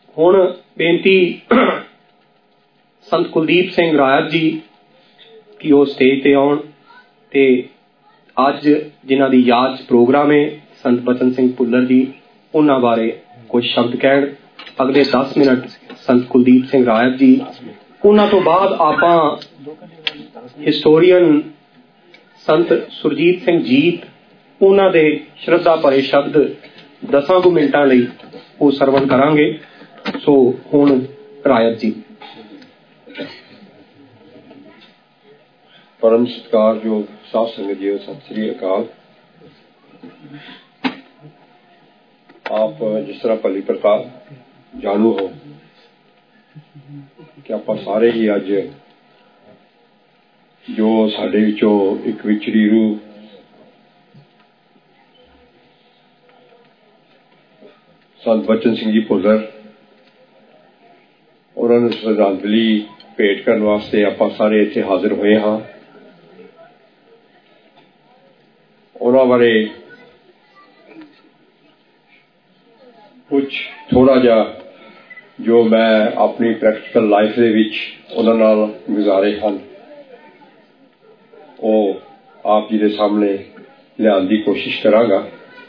हुण बेनती संत कुलदीप सिंह रायत जी कि वो स्टेज ते आउण ते अज जिन्हां दी याद च प्रोग्राम है संत बचन सिंह भुल्लर जी उन्हां बारे कुछ शब्द कहण। अगले 10 मिनट संत कुलदीप सिंह रायत जी, उन्हां तो बाद आपां हिस्टोरीअन संत सुरजीत सिंह जीत उन्हां दे श्रद्धा भरे शब्द 10 कुछ मिनटां लई वो सरवण करांगे। सो हुण रायत जी। परम सत्कार जो साध संगत जी, सत श्री अकाल। आप जिस तरह भली प्रकार जानू हो कि आप सारे ही अज जो साडे विचों एक विचरी रूह संत बचन सिंह जी भुल्लर उन्होंने श्रद्धांजलि भेंट करने वास्ते आप सारे इत्थे हाजिर होए हाँ। उन्होंने बारे कुछ थोड़ा जा जो मैं अपनी प्रैक्टिकल लाइफ दे विच उन्हां नाल गुजारे हैं वो आप जी दे सामने लियाउण दी कोशिश करांगा।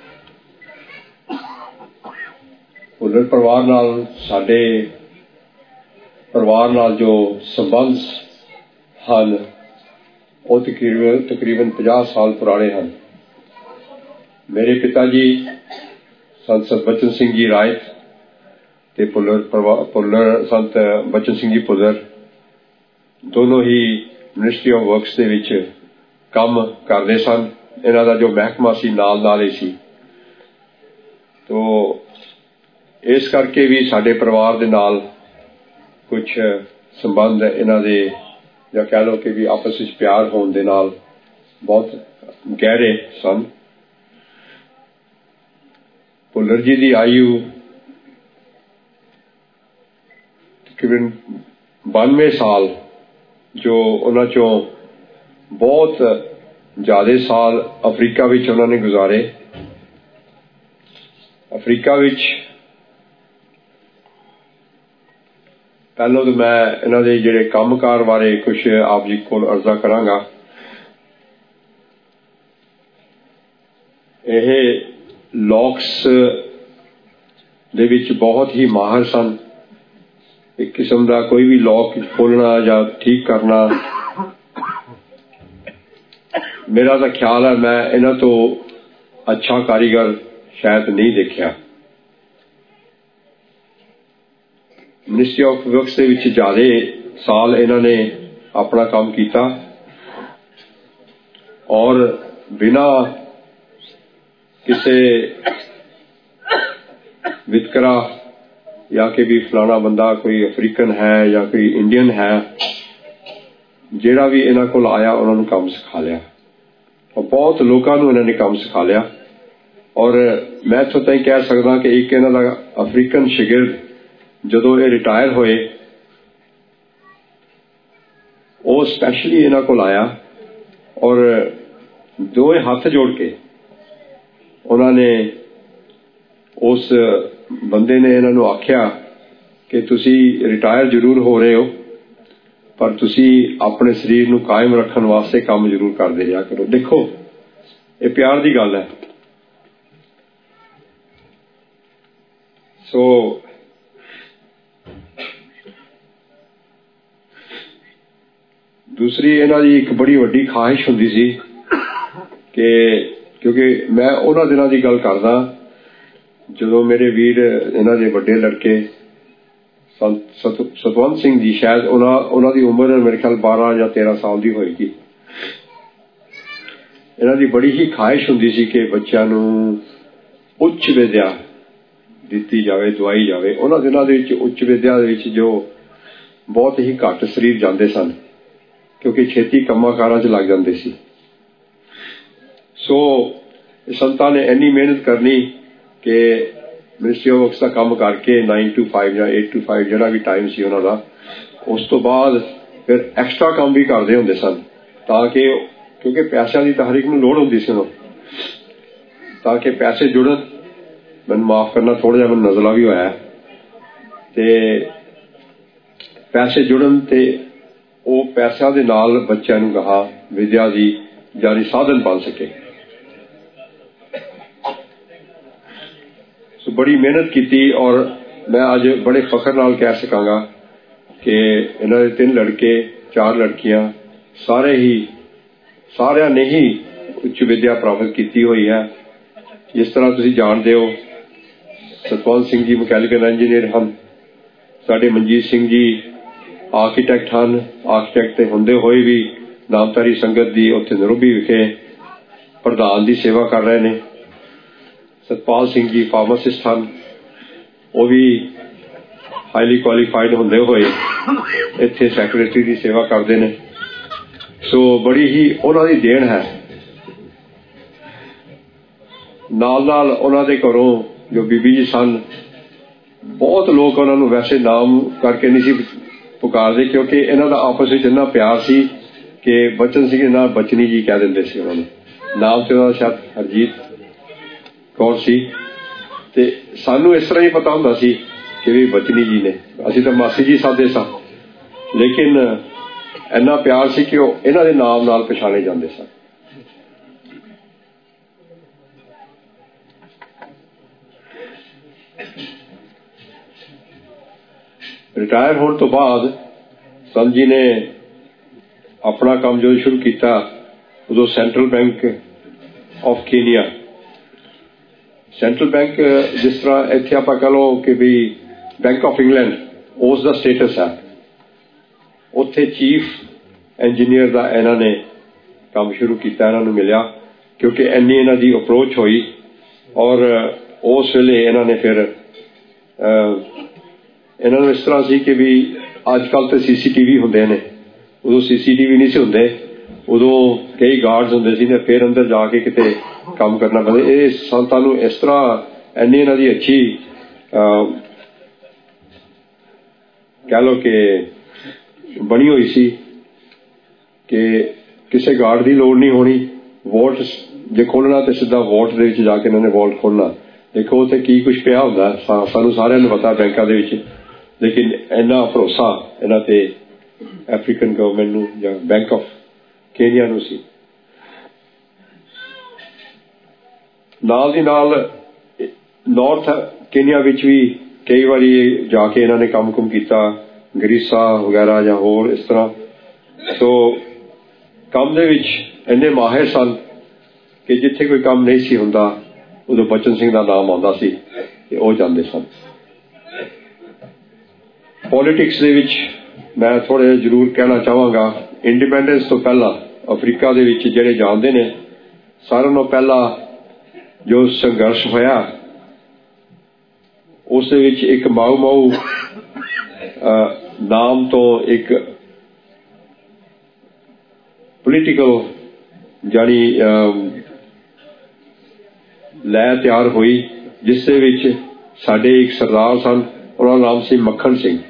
भुल्लर परिवार नाल साडे परिवार नाल जो संबंध हैं वो तकरीबन 50 साल पुराने हैं। मेरे पिता जी संत बचन सिंह जी रायत ते भुल्लर संत बचन सिंह जी भुल्लर दोनों ही मिनिस्ट्री ऑफ वर्क्स दे विच काम करते सन। इन्हां दा जो महकमा सी नाल नाल ही सी, तो इस करके भी साडे परिवार दे नाल कुछ संबंध इन्हां दे या कह लो कि भी आपस में प्यार होने दे नाल बहुत गहरे सन। भुल्लर जी की आयु तकरीबन 92 साल, जो उन्हां चों बहुत ज्यादा साल अफ्रीका विच उन्होंने गुजारे। अफ्रीका विच पहलों तो मैं इन्हां दे जिहड़े कामकार बारे कुछ आप जी को अर्जा करांगा। यह लॉक्स दे विच बहुत ही माहिर सन। एक किस्म का कोई भी लॉक खोलना या ठीक करना, मेरा तो ख्याल है मैं इन्हां तो अच्छा कारीगर शायद नहीं देखा। मिनिस्ट्री ऑफ वर्क्स दे विच ज्यादा साल इन्होंने अपना काम किया और बिना किसी वितकरा या कि भी फलाना बंदा कोई अफ्रीकन है या कोई इंडियन है, जिहड़ा भी इन्हां कोल आया उन्होंने काम सिखा लिया और बहुत लोगों को इन्होंने काम सिखा लिया। और मैं इत्थों ताईं कह सकदा कि एक इन्हां दा अफ्रीकन शिगिर्द जदों ये रिटायर होए वो स्पैशली इन्हां कोल आया और दो हाथ जोड़ के उन्होंने उस बंदे ने इन्होंने आख्या कि तुसी रिटायर जरूर हो रहे हो पर तुसी अपने शरीर नूं कायम रखने वास्ते काम जरूर करते रहा करो। देखो ये प्यार की गल है। सो दूसरी इन्हां दी एक बड़ी वड्डी ख्वाहिश हुंदी सी कि क्योंकि मैं उन्हां दिनां दी गल करदा जदों मेरे वीर इन्हां दे बड़े लड़के सतवंत सिंह जी, शायद उन्हां दी उम्र मेरे ख्याल 12 या 13 साल दी होएगी। इन्हां दी बड़ी ही ख्वाहिश हुंदी सी कि बच्चों नूं उच्च विद्या दित्ती जावे, दवाई जावे। उन्हां दिनां दे विच उच्च विद्या दे विच जो बहुत ही घट शरीर जांदे सन क्योंकि छेती कम्मां कारां च लग जांदे सी। सो संतां ने इन्नी मेहनत करनी कि मिनिस्ट्री ऑफ वर्क्स का काम करके 9 to 5 या 8 to 5 जिहड़ा भी टाइम सी उन्हां दा, उस तो बाद फिर एक्स्ट्रा काम भी करदे हुंदे सन ताकि क्योंकि पैसों की हर एक नूं लोड़ हुंदी सी ताकि पैसे जुड़न। मैनूं माफ करना थोड़ा जिहा मैनूं नज़ला भी होया ते पैसे जुड़न ते वो पैसों के नाल बच्चों नूं गहा विद्या की जारी साधन बन सके। सो बड़ी मेहनत की और मैं अज बड़े फखर नाल कह सकांगा कि इन्हां दे 3 लड़के 4 लड़कियां सारियां ने ही उच्च विद्या प्राप्त की हुई है। जिस तरह तुसीं जानते हो सतवंत सिंह जी मैकेनिकल इंजीनियर हैं, साडे मनजीत सिंह जी आर्कीटैक्ट हैं, आर्कीटैक्ट होंदे हुए भी नामधारी संगत की उत्थे नरोबी विखे प्रधान की सेवा कर रहे हैं। सतपाल सिंह जी फार्मासिस्ट हैं, वो भी हाईली क्वालीफाइड होंदे हुए इत्थे सैक्रटरी की सेवा करते हैं। सो बड़ी ही उन्हां दी देन है। नाल नाल उन्हां दे घरों जो बीबी जी सन, बहुत लोग उन्होंने वैसे नाम करके नहीं सी पुकारते क्योंकि इन्हां दा आपस में इन्ना प्यार सी कि बचन सिंह ना बचनी जी कह देंदे सी। उन्होंने नाम तो उन्होंने शायद हरजीत कौर सी, ते सानू इस तरह ही पता हुंदा सी कि भी बचनी जी ने, असीं तां मासी जी सादे सा, लेकिन इन्ना प्यार सी कि इन्हां दे नाम नाल पछाणे जांदे सन। रिटायर होने तो बाद संत जी ने अपना काम जो शुरू किया उदों central bank of Kenya, central bank जिस तरह इत्थे आपां कह लो कि भी बैंक ऑफ इंग्लैंड उसका स्टेटस है, उत्थे चीफ इंजीनियर का इन्हां ने काम शुरू किया। इन्हां नूं मिलिया क्योंकि इन्नी इन्हां दी अप्रोच हुई और उस वेले इन्हां ने फिर इन्हां नूं इस तरह सी कि भी अजकल तो CCTV हुंदे ने, उदों CCTV नहीं सी हुंदे, उदों कई गार्ड्स हुंदे सी, फिर अंदर जाके किते काम करना पैंदा। ये संतां नूं इस तरह इन्नी इन्हां दी अच्छी कह लो कि बनी हुई सी कि किसी गार्ड की लोड़ नहीं होनी। वोट जे खोलना तो सीधा वोट दे विच जाके इन्होंने वोट खोलना। देखो उत्थे की कुछ पिया हुंदा सानूं सारिआं नूं पता बैंकां दे विच, लेकिन इन्ना भरोसा इन्हां ते अफ्रीकन गवर्नमेंट नूं जां बैंक ऑफ केनिया नूं सी। नाल दी नाल नॉर्थ केनिया विच भी कई बारी जाके इन्हां ने काम कुम कीता, गरीसा वगैरह या होर इस तरह। सो काम दे विच इन्ने माहिर सन कि जिथे कोई काम नहीं सी हुंदा उदों बचन सिंह दा नाम आउंदा सी ते ओह जांदे सन। पॉलिटिक्स दे विच मैं थोड़े जरूर कहना चाहांगा, इंडिपेंडेंस तो पहला अफ्रीका दे विच जिहड़े जानदे ने, सारिआं नालों पहला जो संघर्ष होया उस दे विच एक माऊ माऊ नाम तो एक पोलिटिकल जानी लय तैयार हुई, जिस दे विच साडे एक सरदार सन, उन्हां दा नाम सी मक्खन सिंह।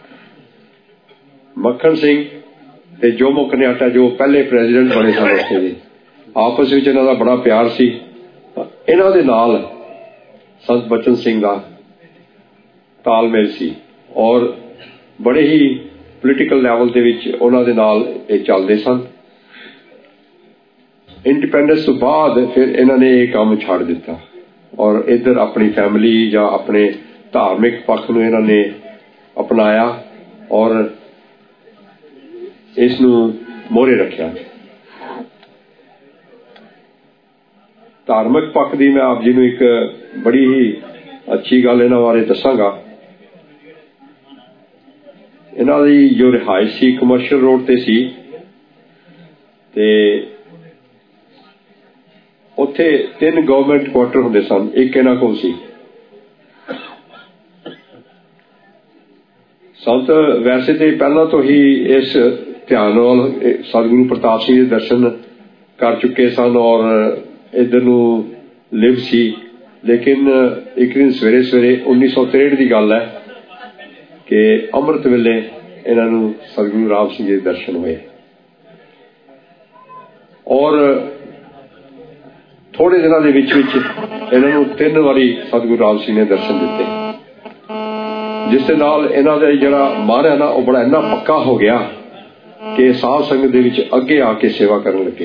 मक्खन सिंह ते जोमो कन्याटा जो पहले प्रेजिडेंट बने सन उत्थे दे, आपस विच इन्हां दा बड़ा प्यार सी। इन्हां दे नाल संत बचन सिंह दा तालमेल सी और बड़े ही पोलिटिकल लैवल दे विच उन्हां दे नाल चलदे सन। इंडिपेंडेंस तो बाद फिर इन्हां ने यह काम छड़ दिता और इधर अपनी फैमिली या अपने धार्मिक पक्ष नूं इन्हां ने अपनाया और इस नूं मोहरे रखिया। धार्मिक पक्ष की मैं आप जी नूं एक बड़ी ही अच्छी गल इन्हां बारे दसांगा। इन्हां दी जो रिहाइश सी कमर्शियल रोड ते सी ते उत्थे 3 गवर्नमेंट क्वार्टर हुंदे सन, एक इन्हां कोल सी। संत वैसे तो पहला तो ही इस ध्यान नाल सतगुरु प्रताप सिंह के दर्शन कर चुके सन और इधर नूं लिव सी, लेकिन एक दिन सवेरे सवेरे 1963 की गल है कि अमृत वेले इन्हां नूं सतगुरु राम सिंह जी के दर्शन हुए और थोड़े दिनों के विच इन्हां नूं 3 वारी सतगुरु राम सिंह ने दर्शन दिते। जिस दे नाल इन्हां दा जिहड़ा मन है ना वो बड़ा इन्ना पक्का हो गया कि साध संगत दे विच अगे आके सेवा करन लगे।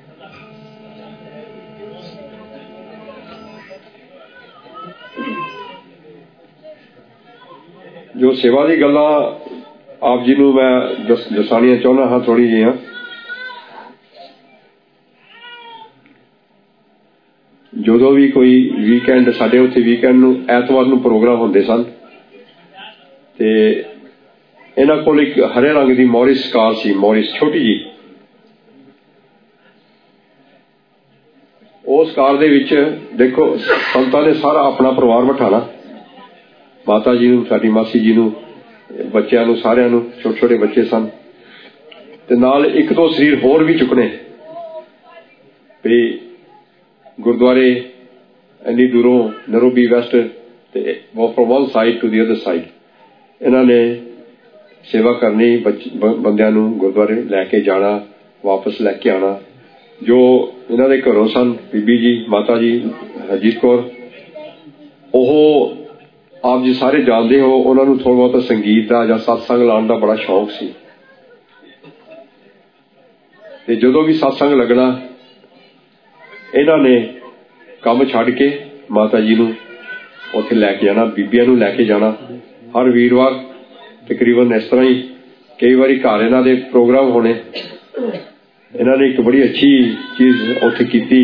जो सेवा दी गल्लां आप जी नूं मैं दसाणियां चाहुंदा हां थोड़ी जिहियां। ਜਦੋਂ भी कोई वीकेंड साडे उत्थे वीकेंड नूं ऐतवार नूं प्रोग्राम हुंदे सन ते इन्हां कोल एक हरे रंग दी मॉरिस कार सी, मॉरिस छोटी जी। उस कार दे विच देखो संतां ने सारा अपना परिवार बिठाना, माता जी नूं, साडी मासी जी नूं, बच्चों नूं, सारिआं नूं, छोटे छोटे बच्चे सन ते नाल एक दो शरीर होर भी चुकने भी गुरुद्वारे इन्नी दूरों नैरोबी वेस्ट ते वो from one side to the other side इन्हां ने सेवा करनी, बंदियां नूं गुरुद्वारे लैके जाना, वापस लैके आना। जो इन्हां दे घरों सन बीबी जी, माता जी हरजीत कौर, ओह आप जी सारे जानते हो, उन्हां नूं थोड़ा बहुत संगीत दा जां सत्संग लाउण दा बड़ा शौक सी ते जदों भी सत्संग लगना इन्हां ने काम छड्ड के माता जी नूं उत्थे लैके जाना, बीबियां नूं लैके जाना। हर वीरवार तकरीबन इस तरह ही कई बारी घर इन्हां दे प्रोग्राम होने। इन्हां ने एक बड़ी अच्छी चीज उत्थे कीती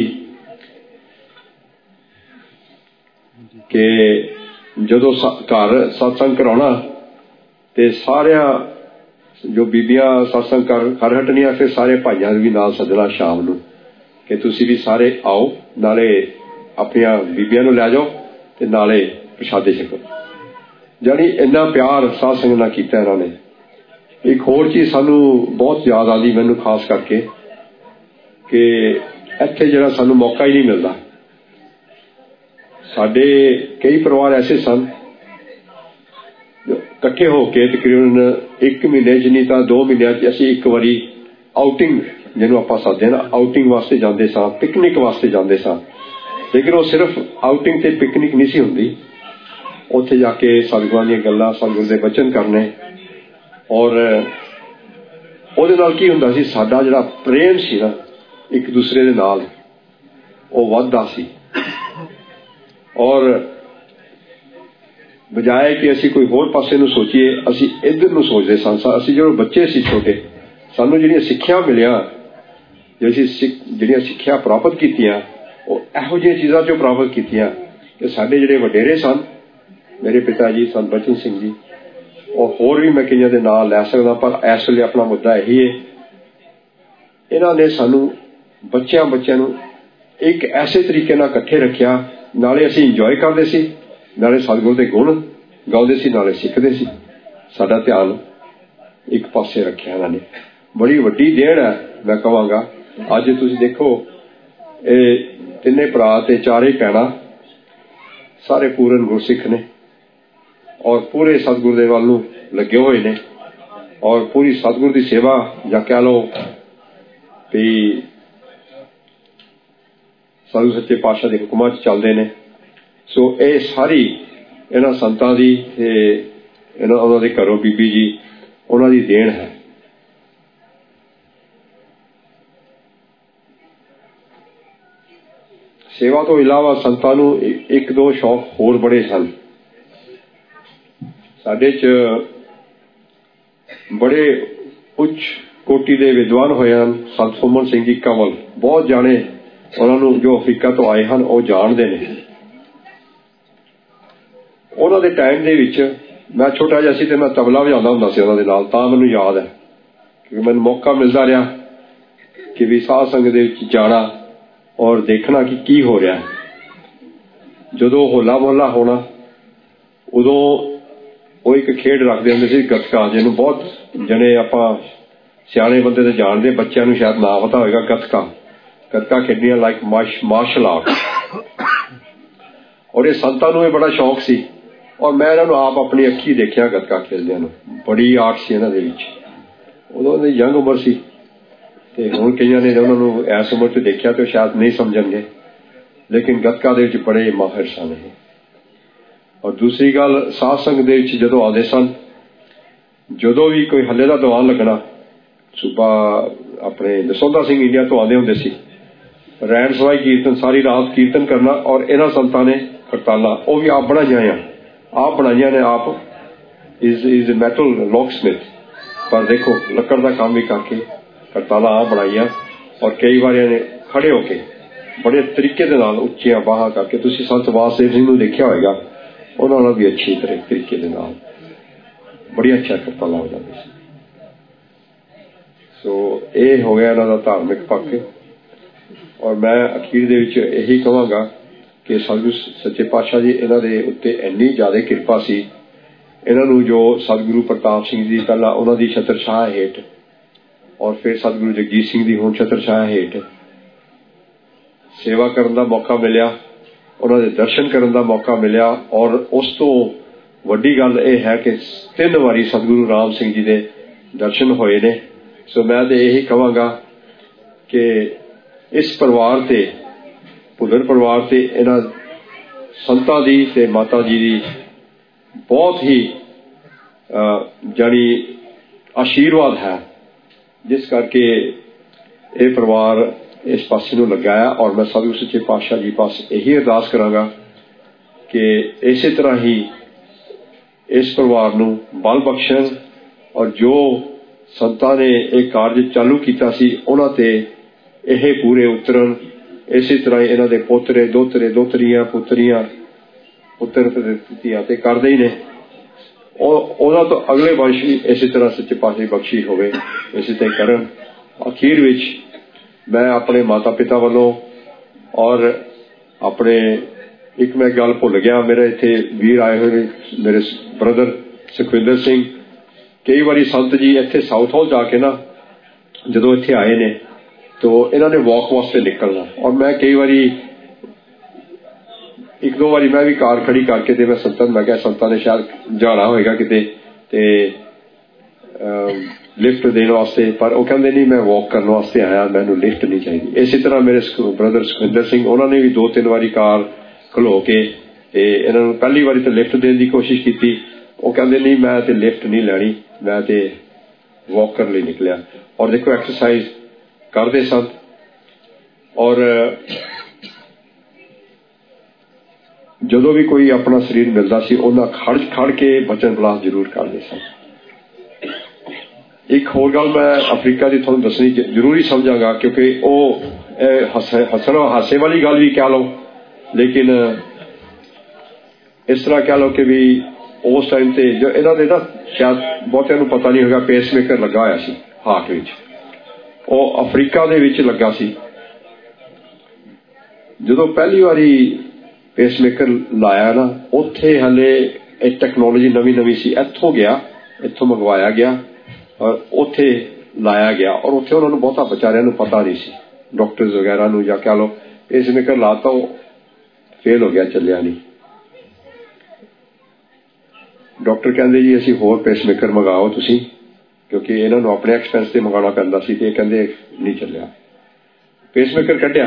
कि जदों घर सत्संग कराउणा ते सारियां जो बीबियां सत्संग कर हटनियां, फिर सारे भाइयां भी नाल सदना शाम नूं कि तुसीं भी सारे आओ, नाले अपनियां बीबियां नूं लै जाओ ते नाले प्रशादे छको। जानी इन्ना प्यार साध संगत नाल कीता इन्हां ने। एक होर चीज सानू बहुत याद आती मैनू खास करके कि इत्थे जिहड़ा सानू मौका ही नहीं मिलता। साडे कई परिवार ऐसे सन इकट्ठे होके तकरीबन एक महीने च नहीं तां 2 महीनों च असीं एक वारी आउटिंग जिन्हों आपां सददे ना आउटिंग वास्ते जांदे सां, पिकनिक वास्ते जांदे सां। लेकिन वो सिर्फ आउटिंग ते पिकनिक नहीं सी हुंदी, उत्थे जाके सतगुरां दीयां गल्लां, सतगुर दे वचन करने और ਉਹਦੇ ਨਾਲ ਕੀ ਹੁੰਦਾ ਸੀ ਸਾਡਾ ਜਿਹੜਾ ਪ੍ਰੇਮ ਸੀ ਨਾ ਇੱਕ ਦੂਸਰੇ ਦੇ ਨਾਲ ਉਹ ਵੱਧਦਾ ਸੀ। ਔਰ ਬਜਾਏ ਕਿ ਅਸੀਂ ਕੋਈ ਹੋਰ ਪਾਸੇ ਨੂੰ ਸੋਚੀਏ ਅਸੀਂ ਇੱਧਰ ਨੂੰ ਸੋਚਦੇ ਸਾਂ। ਅਸੀਂ ਜਦੋਂ ਬੱਚੇ ਸੀ ਛੋਟੇ ਸਾਨੂੰ ਜਿਹੜੀਆਂ ਸਿੱਖਿਆ ਮਿਲੀਆਂ, ਜਿਹੜੀਆਂ ਸਿੱਖਿਆ ਪ੍ਰਾਪਤ ਕੀਤੀਆਂ ਉਹ ਇਹੋ ਜਿਹੀਆਂ ਚੀਜ਼ਾਂ ਚੋਂ ਪ੍ਰਾਪਤ ਕੀਤੀਆਂ ਕਿ ਸਾਡੇ ਜਿਹੜੇ ਵਡੇਰੇ ਸਨ, ਮੇਰੇ ਪਿਤਾ ਜੀ ਸੰਤ ਬਚਨ ਸਿੰਘ ਜੀ, और होर भी मैं कईयां दे नाम लै सकदा, पर इस वेले अपना मुद्दा यही है। इन्हां ने सानू बच्चों नू एक ऐसे तरीके नाल इकट्ठे रखिया, नाले असीं इंजॉय करदे सी, नाले सतगुर दे गुण गाउंदे सी, नाले सिखदे सी। साडा ध्यान एक पासे रखिया इन्हां ने। बड़ी वड्डी देन है मैं कहांगा। अज तुसीं देखो ये तिन्ने भरा ते चारे भैणां सारे पूਰਨ गुरसिख ने और पूरे सतगुर दे वल नूं लगे हुए ने और पूरी सतगुर की सेवा जां कह लो भी साधु सच्चे पातशाह दे हुक्मां च चलदे ने। सो ये सारी इन्हां संतां दी ते उन्हां दे घरों बीबी जी उन्हां दी देन है। सेवा तो इलावा संतां नूं एक दो शौक होर बड़े सन। साडे च बड़े उच्च कोटि के विद्वान होए हैं। संत सुमन सिंह जी कंवल बहुत जाने उन्होंने जो अफ्रीका तो आए हैं वो जानते हैं। उन्होंने टाइम दे विच मैं छोटा जिहा सी ते मैं तबला वजांदा हुंदा सी उन्हां दे नाल, तां मैनूं याद है क्योंकि मैनूं मौका मिलता रहा कि भी साध संगत दे विच जाना और देखना कि की हो रहा है। जदों होला मोहल्ला होना उदों वो एक खेड रखते होंगे सी गतका, जिन्होंने बहुत जने आपां सियाणे बंदे तो जानते, बच्चों को शायद ना पता होगा। गतका खेडनियां लाइक मार्शल आर्ट। और ये संतां नूं बड़ा शौक सी और मैं इन्हां नूं आप अपनी अखी देखिया गतका खेलदियां नूं। बड़ी आर्ट सी इन्हां दे विच। उदों दी यंग उमर सी ते हुण कईयां ने उन्हां नूं इस उमर च देखिया तो शायद नहीं समझणगे, लेकिन गतका दे विच बड़े माहिर सन। और दूसरी गल साध संगत दे विच जदों आउंदे सन, जदों भी कोई हल्ले का दीवान लगना, सूबा अपने दसौंधा सिंह इंडिया तो आते होंगे सी, रैन सवाई कीर्तन सारी रात कीर्तन करना, और इन्हां संतां ने करताला वो भी आप बनाइया आप बनाइया ने आप इज मैटल लॉक स्मिथ, पर देखो लकड़ का काम भी करके करताला आप बनाइया, और कई बार ने खड़े होके बड़े तरीके दे नाल उच्चियां बाहां करके, तुसीं संत वासदेव सिंह नूं देखिया होएगा, उन्होंने भी अच्छी तरीके दे नाल बड़ी अच्छा करताला हो जाता सी। सो ये हो गया इन्हां दा धार्मिक पक्ष। और मैं अखीर दे विच यही कहांगा कि सतगुरु सच्चे पातशाह जी इन्हां दे उत्ते इन्नी ज़्यादा किरपा सी, इन्हां नूं जो सतगुरु प्रताप सिंह जी पहला उन्हां दी छत्रछाह हेठ, और फिर सतगुरु जगजीत सिंह दी हुण छत्रछाह हेठ सेवा करन दा मौका मिलिया, उन्हां दे दर्शन करन दा मौका मिलिया, और उस तो वड्डी गल यह है कि 3 वारी सतगुरु राम सिंह जी दे दर्शन होए ने। सो मैं तो यही कहांगा कि इस परिवार ते भुल्लर परिवार ते इन्हां संतां दी ते माता जी दी बहुत ही जानी आशीर्वाद है, जिस करके ये परिवार इस पासे नूं लगाया। और मैं सतगुरु सच्चे पातशाह जी पास यही अरदास करांगा कि इस तरह ही इस परिवार नूं बल बख्शण, और जो संतां ने एक कार्य चालू कीता सी उन्हां ते यह पूरे उतरन। इस तरह इन्हां दे पोतरे दोतरे दोतरियां पुत्तरियां पुत्र धीआं ते करदे ही ने, उन्हां तो अगले वंश भी इस तरह सच्चे पातशाह बख्शी होवे, इस तरह करन। अखीर विच मैं अपने माता पिता वालों और अपने एक मैं गल भुल गया, मेरे इत्थे वीर आए हुए मेरे ब्रदर सुखविंदर सिंह, कई बारी संत जी इत्थे साउथ हॉल जाके ना जदों इत्थे आए ने तो इन्होंने वॉक वास्ते निकलना, और मैं कई बारी 1-2 बारी मैं भी कार खड़ी करके ते मैं संतां मैं क्या संतां ने शायद जाना होएगा किते ते लिफ्ट देने वास्ते, पर वो कहते नहीं मैं वॉक करने वास्ते आया, मैनू लिफ्ट नहीं चाहिए। इसी तरह मेरे ब्रदर सुखविंदर सिंह उन्होंने भी 2-3 बारी कार खलो के इन्होंने पहली बारी तो लिफ्ट देने की कोशिश की, वो कहते नहीं मैं तो लिफ्ट नहीं लैनी, मैं तो वॉक करने लिए निकलिया। और देखो एक्सरसाइज करते सन, और जदों भी कोई अपना शरीर मिलता सी उन्हां खड़ के बचन विलास जरूर करते सन। एक होर गल मैं अफ्रीका की थोड़ी दसनी जरूरी समझांगा, क्योंकि वो हसना हासे वाली गल भी कह लो, लेकिन इस तरह कह लो कि भी उस टाइम ते जो इन्हां दे ना शायद बहुतिਆਂ ਨੂੰ पता नहीं होगा पेसमेकर लगा होया सी हार्ट विच, वो अफ्रीका दे विच लगा सी। जदों पहली बारी पेसमेकर लाया ना, उत्थे हले टेक्नोलॉजी नवी नवी सी, इत्थों गया इत्थों मंगवाया गया और उत्थे लाया गया, और उत्थे उन्होंने बहुता बेचारियां नूं पता नहीं सी, डॉक्टर्स वगैरह नूं या कह लो पेसमेकर लाता फेल हो गया, चलिया नहीं। डॉक्टर कहते जी असीं होर पेसमेकर मंगाओ तुसीं, क्योंकि इन्हां नूं अपने एक्सपेंस ते मंगाना पैंदा सी, ते कहंदे नहीं चलिया। पेसमेकर कढ़िया,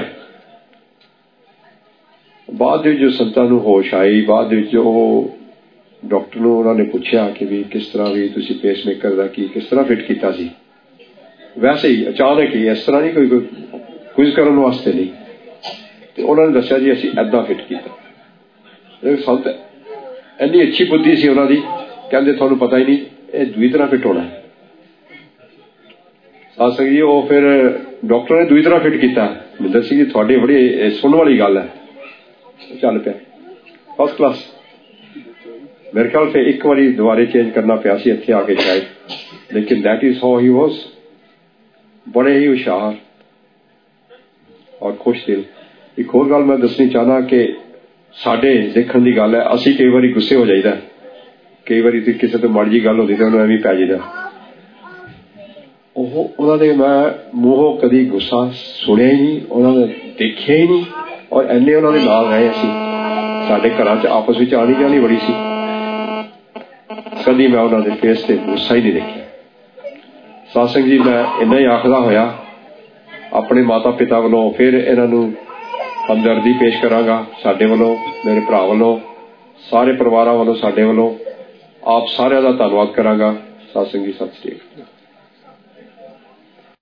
बाद जो संतां नूं होश आई, बाद जो डॉक्टर नूं उन्होंने पूछा कि भी किस तरह भी तुसीं पेसमेकर दा की किस तरह फिट कीता सी, वैसे ही अचानक ही, इस तरह नहीं कोई कुछ करन वास्ते नहीं, तो उन्होंने दस्सिया जी असीं ऐदां फिट कीता। संत इन्नी अच्छी बुद्धि सी उन्होंने, कहते तुहानूं पता ही नहीं ये दूई तरह फिट होना है। सत्संग जी वो फिर डॉक्टर ने दूई तरह फिट किया, मिंदर सिंह जी थोड़ी बड़ी सुनने वाली गल है, चल पे फर्स्ट क्लास। मेरे ख्याल से एक बारी दोबारे चेंज करना पिया सी इत्थे आके शायद, लेकिन that is how he was, बड़े ही हुशियार और खुश दिल। एक होर गल मैं दसनी चाहना कि साडे देखण दी गल है, असीं कई बारी गुस्से हो जाइदा, कई बारी किसी तो माड़ी जी गल होती तो उन्होंने एवं पै जाइदा। उन्होंने मैं मूहों कदी गुस्सा सुनिया ही नहीं, उन्होंने देखिया ही नहीं, और इन्ने उन्होंने नाल रहे असीं, साडे घरां च आपस विच आनी जानी बड़ी सी, कदी मैं उन्होंने फेस ते गुस्सा ही नहीं देखिया। सत्संग जी मैं इन्ना ही आखदा होया अपने माता पिता वालों फिर इन्हां नूं हमदर्दी पेश करांगा, साडे वालों मेरे भरा वालों सारे परिवारां वालों साडे वालों आप सारिਆਂ ਦਾ ਧੰਨਵਾਦ ਕਰਾਂਗਾ। ਸਾਧ ਸੰਗਤ ਜੀ, ਸਤਿ ਸ੍ਰੀ ਅਕਾਲ।